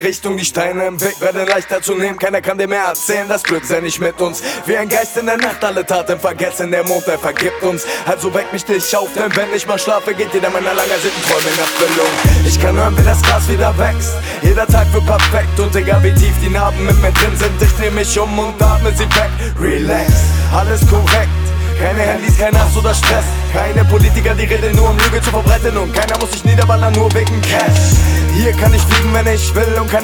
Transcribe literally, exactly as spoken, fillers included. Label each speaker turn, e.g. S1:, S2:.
S1: Richtung, die Steine im Weg werden leichter zu nehmen. Keiner kann dir mehr erzählen, das Glück sei nicht mit uns. Wie ein Geist in der Nacht, alle Taten vergessen. Der Mond, der vergibt uns. Also weck mich nicht auf, denn wenn ich mal schlafe, geht jeder meiner langersehnten Träume in Erfüllung. Ich kann hören, wie das Gras wieder wächst. Jeder Tag wird perfekt und egal wie tief die Narben mit mir drin sind, ich dreh mich um und atme sie weg. Relax, alles korrekt. Keine Handys, kein Hass oder Stress. Keine Politiker, die reden nur um Lüge zu verbreiten. Und keiner muss sich niederballern, nur wegen Cash. Hier kann ich fliegen, wenn ich will und kann